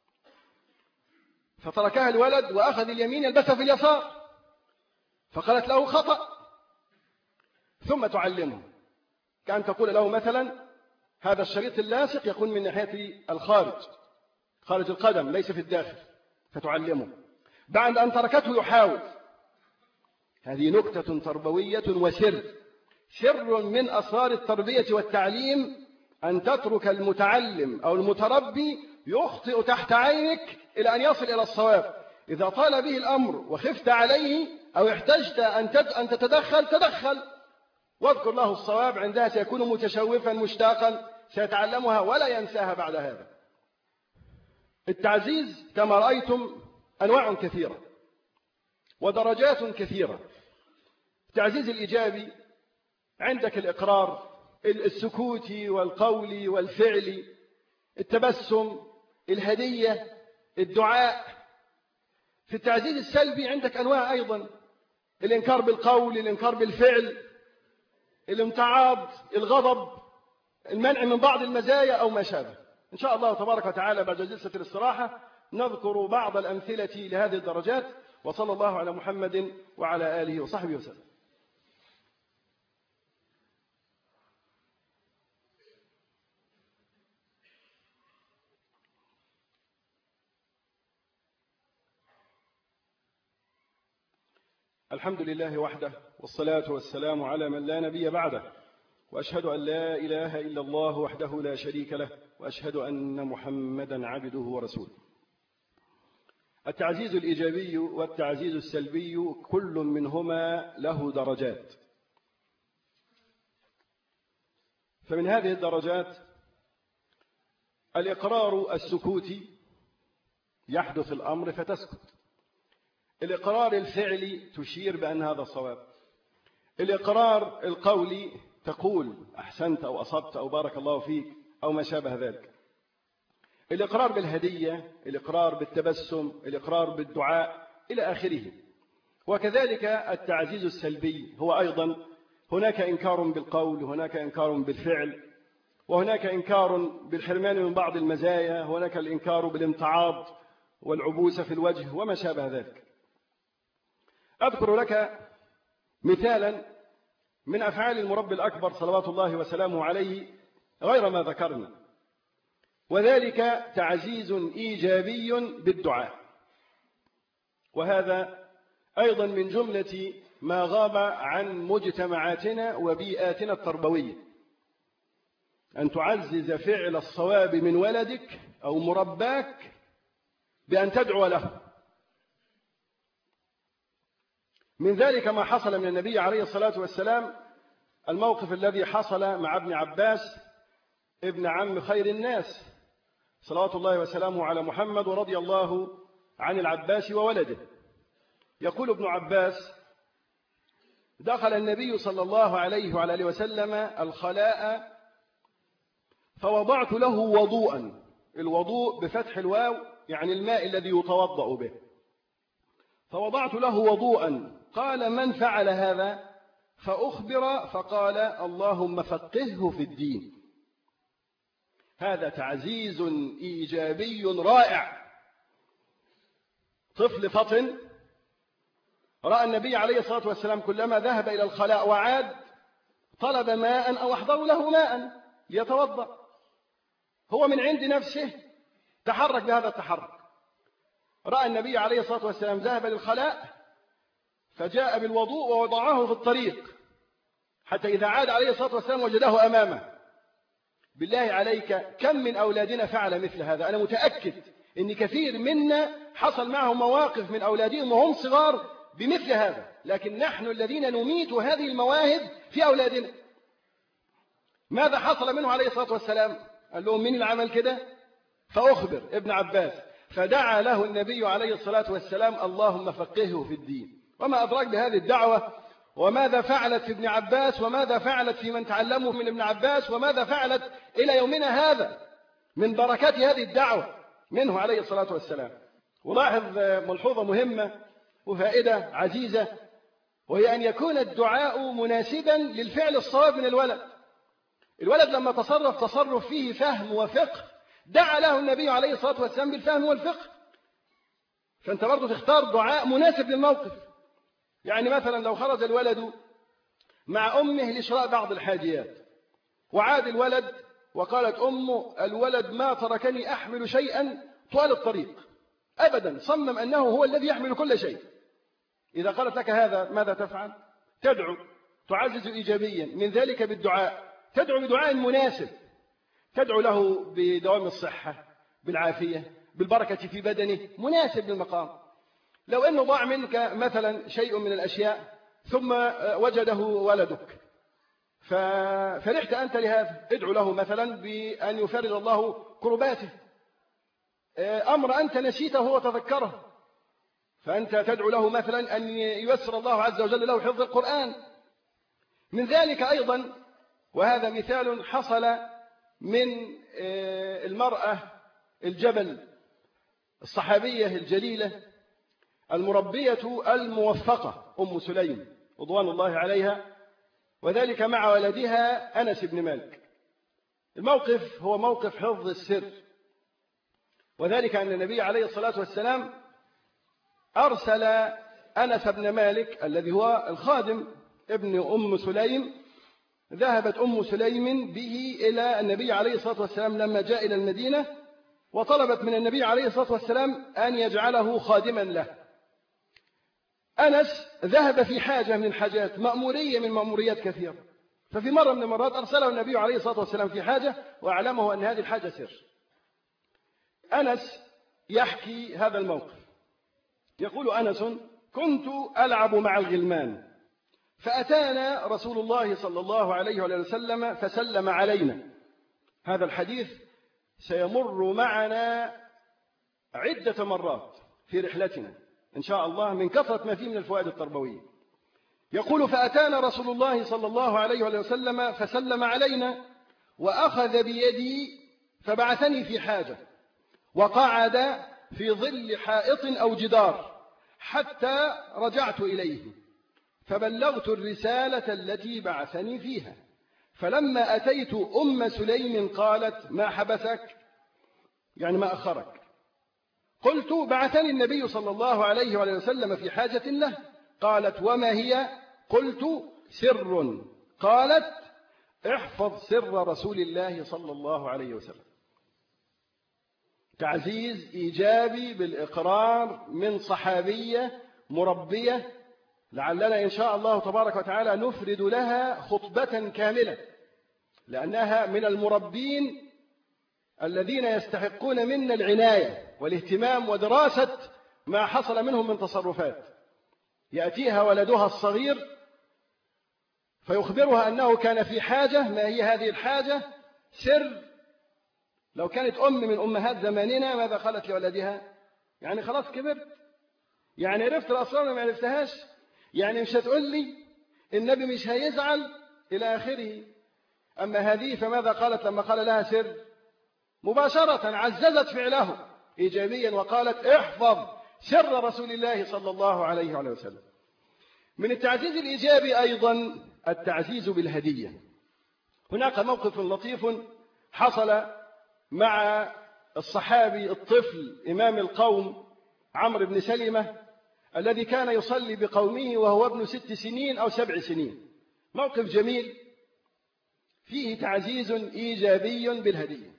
فتركها الولد وأخذ اليمين يلبسها في اليسار، فقالت له خطأ. ثم تعلمه، كأن تقول له مثلا هذا الشريط اللاصق يكون من ناحية الخارج، خارج القدم ليس في الداخل، فتعلمه. بعد أن تركته يحاول. هذه نكتة تربوية وسر، سر من أسرار التربية والتعليم، أن تترك المتعلم أو المتربي يخطئ تحت عينك إلى أن يصل إلى الصواب. إذا طال به الأمر وخفت عليه أو احتجت أن تتدخل تدخل واذكر له الصواب، عندها سيكون متشوفا مشتاقا، سيتعلمها ولا ينساها بعد هذا. التعزيز كما رأيتم أنواع كثيرة ودرجات كثيرة. التعزيز الإيجابي عندك الإقرار، السكوتي والقولي والفعلي، التبسم، الهدية، الدعاء. في التعزيز السلبي عندك أنواع أيضا: الإنكار بالقول، الإنكار بالفعل، الامتعاض، الغضب، المنع من بعض المزايا أو ما شابه. إن شاء الله تبارك وتعالى بعد جلسة الاستراحة نذكر بعض الأمثلة لهذه الدرجات، وصلى الله على محمد وعلى آله وصحبه وسلم. الحمد لله وحده، والصلاة والسلام على من لا نبي بعده، وأشهد أن لا إله إلا الله وحده لا شريك له، وأشهد أن محمدا عبده ورسوله. التعزيز الإيجابي والتعزيز السلبي كل منهما له درجات. فمن هذه الدرجات الإقرار السكوتي، يحدث الأمر فتسكت. الإقرار الفعلي تشير بأن هذا صواب. الإقرار القولي تقول أحسنت أو أصبت أو بارك الله فيك أو ما شابه ذلك. الإقرار بالهدية، الإقرار بالتبسم، الإقرار بالدعاء إلى آخره. وكذلك التعزيز السلبي هو أيضا هناك إنكار بالقول، هناك إنكار بالفعل، وهناك إنكار بالحرمان من بعض المزايا، هناك الإنكار بالامتعاض والعبوس في الوجه وما شابه ذلك. أذكر لك مثالا من أفعال المربي الأكبر صلوات الله وسلامه عليه غير ما ذكرنا، وذلك تعزيز إيجابي بالدعاء. وهذا أيضا من جملة ما غاب عن مجتمعاتنا وبيئاتنا التربوية، أن تعزز فعل الصواب من ولدك أو مرباك بأن تدعو له. من ذلك ما حصل من النبي عليه الصلاة والسلام، الموقف الذي حصل مع ابن عباس ابن عم خير الناس صلوات الله وسلامه على محمد، ورضي الله عن العباس وولده. يقول ابن عباس: دخل النبي صلى الله عليه وعلى آله وسلم الخلاء فوضعت له وضوءا، الوضوء بفتح الواو يعني الماء الذي يتوضأ به، فوضعت له وضوءا. قال: من فعل هذا؟ فأخبر فقال: اللهم فقهه في الدين. هذا تعزيز إيجابي رائع. طفل فطن رأى النبي عليه الصلاة والسلام كلما ذهب إلى الخلاء وعاد طلب ماء أو أحضروا له ماء ليتوضأ. هو من عند نفسه تحرك بهذا التحرك. رأى النبي عليه الصلاة والسلام ذهب للخلاء فجاء بالوضوء ووضعه في الطريق حتى إذا عاد عليه الصلاة والسلام وجده أمامه. بالله عليك كم من أولادنا فعل مثل هذا؟ أنا متأكد إن كثير منا حصل معهم مواقف من أولادهم وهم صغار بمثل هذا، لكن نحن الذين نميت هذه المواهب في أولادنا. ماذا حصل منه عليه الصلاة والسلام؟ قال لهم مين اللي عمل كده؟ فأخبر ابن عباس، فدعا له النبي عليه الصلاة والسلام اللهم فقهه في الدين. وما أدراك بهذه الدعوة، وماذا فعلت في ابن عباس، وماذا فعلت في من تعلمه من ابن عباس، وماذا فعلت إلى يومنا هذا من بركات هذه الدعوة منه عليه الصلاة والسلام. ولاحظ ملحوظة مهمة وفائدة عزيزة، وهي أن يكون الدعاء مناسبا للفعل الصواب من الولد. الولد لما تصرف تصرف فيه فهم وفقه دعا له النبي عليه الصلاة والسلام بالفهم والفقه. فأنت برضو تختار دعاء مناسب للموقف. يعني مثلا لو خرج الولد مع أمه لشراء بعض الحاجيات وعاد الولد وقالت أمه الولد ما تركني أحمل شيئا طوال الطريق أبدا، صمم أنه هو الذي يحمل كل شيء. إذا قالت لك هذا ماذا تفعل؟ تدعو، تعزز إيجابيا من ذلك بالدعاء. تدعو بدعاء مناسب، تدعو له بدوام الصحة، بالعافية، بالبركة في بدنه، مناسب للمقام. لو أنه ضاع منك مثلا شيء من الأشياء ثم وجده ولدك ففرحت أنت لهذا، ادعو له مثلا بأن يفرج الله كرباته. أمر أنت نسيته وتذكره فأنت تدعو له مثلا أن ييسر الله عز وجل له حفظ القرآن. من ذلك أيضا، وهذا مثال حصل من المرأة الجبل الصحابية الجليلة المربية الموفقة أم سليم رضوان الله عليها، وذلك مع ولدها أنس بن مالك. الموقف هو موقف حفظ السر، وذلك أن النبي عليه الصلاة والسلام أرسل أنس بن مالك الذي هو الخادم ابن أم سليم. ذهبت أم سليم به إلى النبي عليه الصلاة والسلام لما جاء إلى المدينة، وطلبت من النبي عليه الصلاة والسلام أن يجعله خادما له. أنس ذهب في حاجة من الحاجات، مأمورية من مأموريات كثيرة، ففي مرة من المرات أرسله النبي عليه الصلاة والسلام في حاجة وأعلمه أن هذه الحاجة سر. أنس يحكي هذا الموقف، يقول أنس: كنت ألعب مع الغلمان فأتانا رسول الله صلى الله عليه وسلم فسلم علينا. هذا الحديث سيمر معنا عدة مرات في رحلتنا إن شاء الله من كثرة ما فيه من الفوائد التربوية. يقول: فأتانا رسول الله صلى الله عليه وسلم فسلم علينا وأخذ بيدي فبعثني في حاجة، وقعد في ظل حائط أو جدار حتى رجعت إليه فبلغت الرسالة التي بعثني فيها. فلما أتيت أم سليم قالت: ما حبسك؟ يعني ما أخرك؟ قلت: بعثني النبي صلى الله عليه وسلم في حاجة له. قالت: وما هي؟ قلت: سر. قالت: احفظ سر رسول الله صلى الله عليه وسلم. تعزيز إيجابي بالإقرار من صحابية مربية، لعلنا إن شاء الله تبارك وتعالى نفرد لها خطبة كاملة، لأنها من المربين الذين يستحقون منا العناية والاهتمام ودراسة ما حصل منهم من تصرفات. يأتيها ولدها الصغير فيخبرها أنه كان في حاجة. ما هي هذه الحاجة؟ سر. لو كانت أم من أمهات زماننا ماذا قالت لولدها؟ يعني خلاص كبرت، يعني عرفت الأسرار ما عرفتهاش، يعني مش هتقول لي النبي مش هيزعل إلى آخره. أما هذه فماذا قالت لما قال لها سر؟ مباشرة عززت فعله إيجابيا وقالت: احفظ سر رسول الله صلى الله عليه وسلم. من التعزيز الإيجابي أيضا التعزيز بالهدية. هناك موقف لطيف حصل مع الصحابي الطفل إمام القوم عمرو بن سلمة الذي كان يصلي بقومه وهو ابن ست سنين أو سبع سنين. موقف جميل فيه تعزيز إيجابي بالهدية.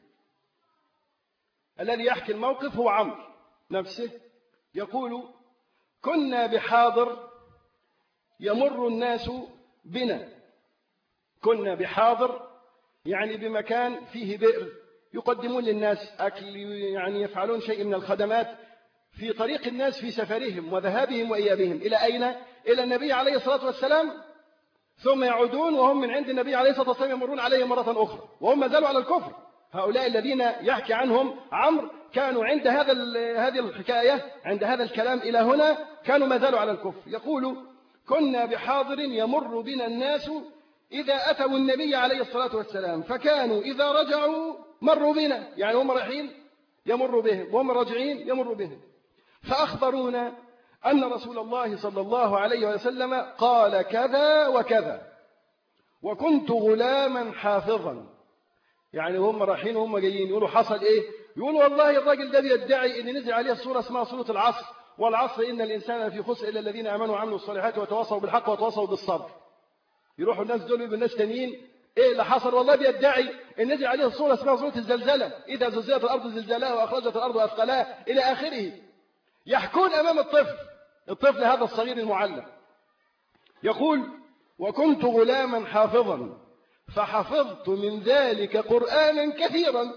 الذي يحكي الموقف هو عمرو نفسه، يقول: كنا بحاضر يمر الناس بنا. كنا بحاضر يعني بمكان فيه بئر، يقدمون للناس أكل، يعني يفعلون شيء من الخدمات في طريق الناس في سفرهم وذهابهم وإيابهم إلى أين؟ إلى النبي عليه الصلاة والسلام، ثم يعودون وهم من عند النبي عليه الصلاة والسلام يمرون عليه مرة أخرى وهم ما زالوا على الكفر. هؤلاء الذين يحكي عنهم عمرو كانوا عند هذا هذه الحكاية، عند هذا الكلام إلى هنا كانوا ما زالوا على الكفر. يقول: كنا بحاضر يمر بنا الناس إذا أتوا النبي عليه الصلاة والسلام، فكانوا إذا رجعوا مروا بنا، يعني هم رايحين يمر بهم وهم راجعين يمر بهم، فأخبرونا أن رسول الله صلى الله عليه وسلم قال كذا وكذا، وكنت غلاما حافظا. يعني هم رايحين وهم جايين يقولوا حصل إيه؟ يقولوا والله الراجل ده يدعي أن نزل عليه السورة اسمها سورة العصر، والعصر إن الإنسان في خسر إلا الذين آمنوا وعملوا الصالحات وتواصوا بالحق وتواصوا بالصبر. يروحوا الناس دول يبقوا الناس تانيين إيه اللي حصل؟ والله بيدعي أن نزل عليه السورة اسمها سورة الزلزلة، إذا زلزلت الأرض زلزالها وأخرجت الأرض أثقالها إلى آخره. يحكون أمام الطفل الطفل هذا الصغير المعلم، يقول: وكنت غلاما حافظا فحفظت من ذلك قرآنا كثيرا.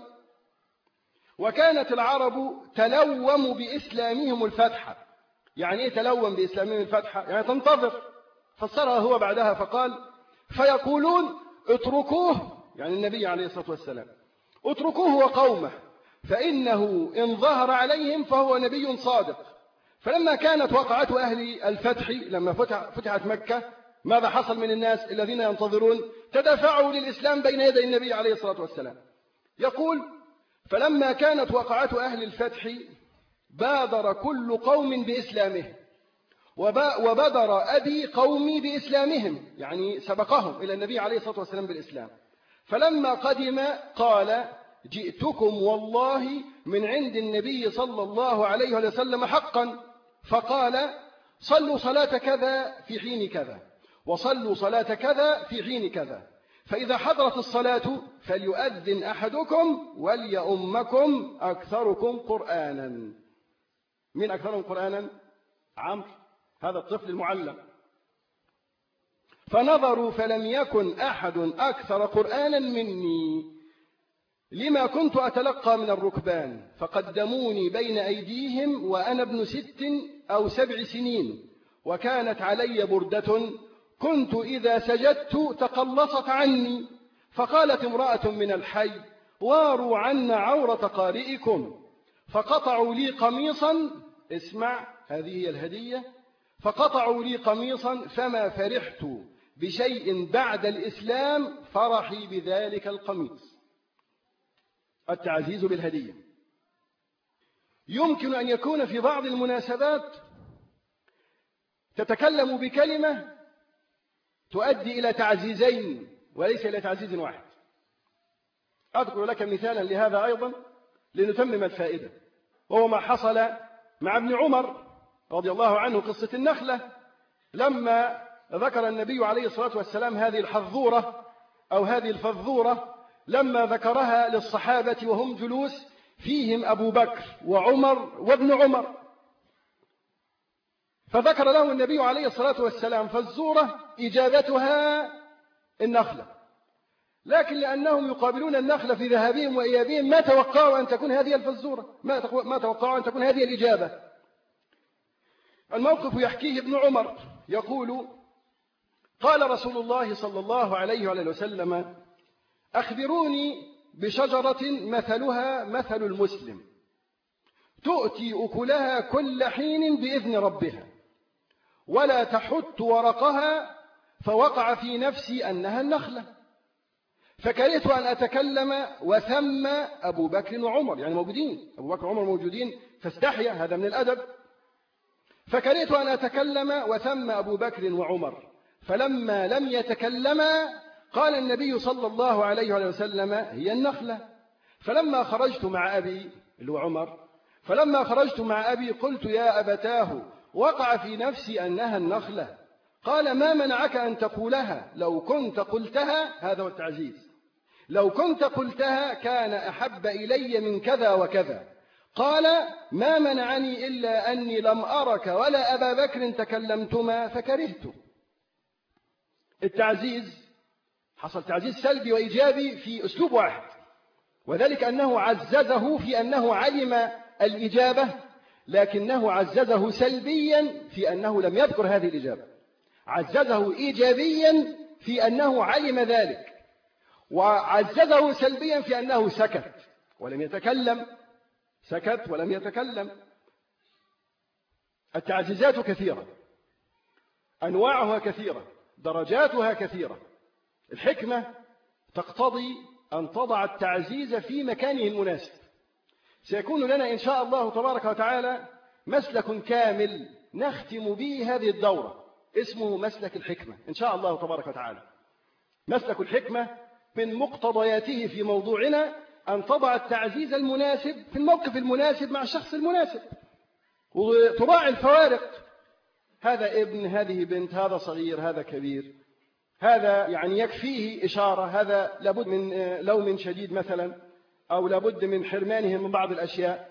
وكانت العرب تلوم بإسلامهم الفتحة. يعني إيه تلوم بإسلامهم الفتحة؟ يعني تنتظر. فسرها هو بعدها فقال: فيقولون اتركوه، يعني النبي عليه الصلاة والسلام، اتركوه وقومه فإنه إن ظهر عليهم فهو نبي صادق. فلما كانت وقعة أهل الفتح، لما فتحت مكة، ماذا حصل من الناس الذين ينتظرون؟ تدافعوا للإسلام بين يدي النبي عليه الصلاة والسلام. يقول: فلما كانت وقعة أهل الفتح بادر كل قوم بإسلامه، وبدر أبي قومي بإسلامهم، يعني سبقهم إلى النبي عليه الصلاة والسلام بالإسلام. فلما قدم قال: جئتكم والله من عند النبي صلى الله عليه وسلم حقا. فقال: صلوا صلاة كذا في حين كذا، وصلوا صلاة كذا في حين كذا، فإذا حضرت الصلاة فليؤذن أحدكم وليؤمكم أكثركم قرآنا. من أكثرهم قرآنا؟ عمرو، هذا الطفل المعلم. فنظروا فلم يكن أحد أكثر قرآنا مني، لما كنت أتلقى من الركبان، فقدموني بين أيديهم وأنا ابن ست أو سبع سنين، وكانت علي بردة كنت إذا سجدت تقلصت عني. فقالت امرأة من الحي: واروا عنا عورة قارئكم. فقطعوا لي قميصا، اسمع هذه هي الهدية، فقطعوا لي قميصا فما فرحت بشيء بعد الإسلام فرحي بذلك القميص. التعزيز بالهدية. يمكن أن يكون في بعض المناسبات تتكلم بكلمة تؤدي إلى تعزيزين وليس إلى تعزيز واحد. أذكر لك مثالا لهذا أيضا لنتمم الفائدة، وهو ما حصل مع ابن عمر رضي الله عنه، قصة النخلة. لما ذكر النبي عليه الصلاة والسلام هذه الحظورة أو هذه الفذورة، لما ذكرها للصحابة وهم جلوس فيهم أبو بكر وعمر وابن عمر، فذكر له النبي عليه الصلاة والسلام فالزورة إجابتها النخلة، لكن لأنهم يقابلون النخلة في ذهابهم وإيابهم ما توقعوا أن تكون هذه الفزورة، ما توقعوا أن تكون هذه الإجابة. الموقف يحكيه ابن عمر، يقول: قال رسول الله صلى الله عليه وسلم: أخبروني بشجرة مثلها مثل المسلم تؤتي أكلها كل حين بإذن ربها ولا تحت ورقها، فوقع في نفسي أنها النخلة، فكرهت أن أتكلم وثم أبو بكر وعمر، يعني موجودين أبو بكر وعمر موجودين، فاستحيا، هذا من الأدب. فكرهت أن أتكلم وثم أبو بكر وعمر، فلما لم يتكلما قال النبي صلى الله عليه وسلم: هي النخلة. فلما خرجت مع أبي اللي هو عمر، فلما خرجت مع أبي قلت: يا أبتاه وقع في نفسي أنها النخلة. قال ما منعك أن تقولها؟ لو كنت قلتها، هذا هو التعزيز، لو كنت قلتها كان أحب إلي من كذا وكذا. قال ما منعني إلا أني لم أرك ولا أبا بكر تكلمتما فكرهت. التعزيز حصل تعزيز سلبي وإيجابي في أسلوب واحد، وذلك أنه عززه في أنه علم الإجابة، لكنه عززه سلبيا في أنه لم يذكر هذه الإجابة. عززه إيجابيا في أنه علم ذلك، وعززه سلبيا في أنه سكت ولم يتكلم. سكت ولم يتكلم. التعزيزات كثيرة، أنواعها كثيرة، درجاتها كثيرة. الحكمة تقتضي أن تضع التعزيز في مكانه المناسب. سيكون لنا إن شاء الله تبارك وتعالى مسلك كامل نختم به هذه الدورة، اسمه مسلك الحكمة إن شاء الله تبارك وتعالى. مسلك الحكمة من مقتضياته في موضوعنا أن تضع التعزيز المناسب في الموقف المناسب مع الشخص المناسب، وتراعي الفوارق. هذا ابن، هذه بنت، هذا صغير، هذا كبير، هذا يعني يكفيه إشارة، هذا لابد من لوم شديد مثلا، أو لابد من حرمانه من بعض الأشياء،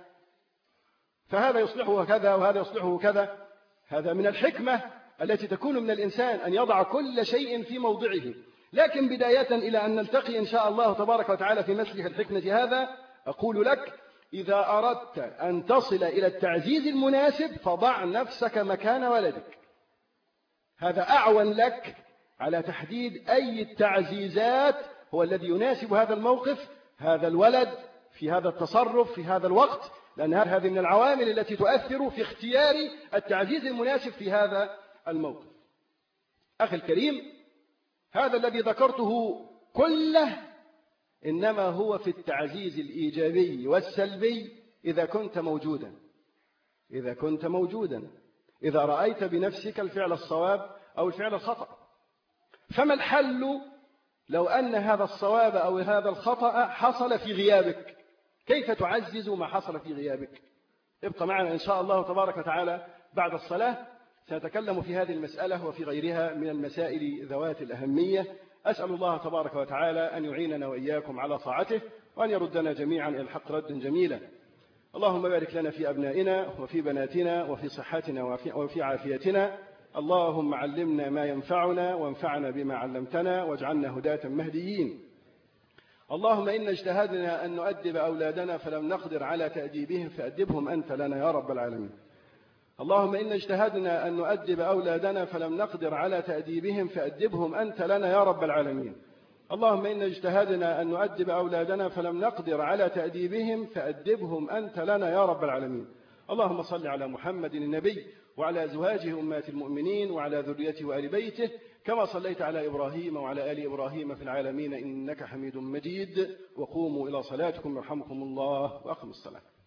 فهذا يصلحه كذا وهذا يصلحه كذا. هذا من الحكمة التي تكون من الإنسان أن يضع كل شيء في موضعه. لكن بداية إلى أن نلتقي إن شاء الله تبارك وتعالى في مسلك الحكمة هذا، أقول لك إذا أردت أن تصل إلى التعزيز المناسب فضع نفسك مكان ولدك. هذا أعون لك على تحديد أي التعزيزات هو الذي يناسب هذا الموقف، هذا الولد، في هذا التصرف، في هذا الوقت، لأن هذه من العوامل التي تؤثر في اختيار التعزيز المناسب في هذا الموقف. أخي الكريم، هذا الذي ذكرته كله إنما هو في التعزيز الإيجابي والسلبي إذا كنت موجودا. إذا كنت موجودا إذا رأيت بنفسك الفعل الصواب أو الفعل الخطأ. فما الحل لو أن هذا الصواب أو هذا الخطأ حصل في غيابك؟ كيف تعزز ما حصل في غيابك؟ ابقى معنا إن شاء الله تبارك وتعالى بعد الصلاة، سنتكلم في هذه المسألة وفي غيرها من المسائل ذوات الأهمية. أسأل الله تبارك وتعالى أن يعيننا وإياكم على طاعته، وأن يردنا جميعا إلى الحق ردا جميلا. اللهم بارك لنا في أبنائنا وفي بناتنا وفي صحتنا وفي عافيتنا. اللهم علمنا ما ينفعنا وانفعنا بما علمتنا واجعلنا هداة مهديين. اللهم إن اجتهدنا أن نؤدب أولادنا فلم نقدر على تأديبهم فأدبهم أنت لنا يا رب العالمين. اللهم إن اجتهدنا أن نؤدب أولادنا فلم نقدر على تأديبهم فأدبهم أنت لنا يا رب العالمين. اللهم إن اجتهدنا أن نؤدب أولادنا فلم نقدر على تأديبهم فأدبهم أنت لنا يا رب العالمين. اللهم صل على محمد النبي وعلى أزواجه أمهات المؤمنين وعلى ذريته وآل بيته كما صليت على إبراهيم وعلى آل إبراهيم في العالمين إنك حميد مجيد. وقوموا إلى صلاتكم يرحمكم الله وأقم الصلاة.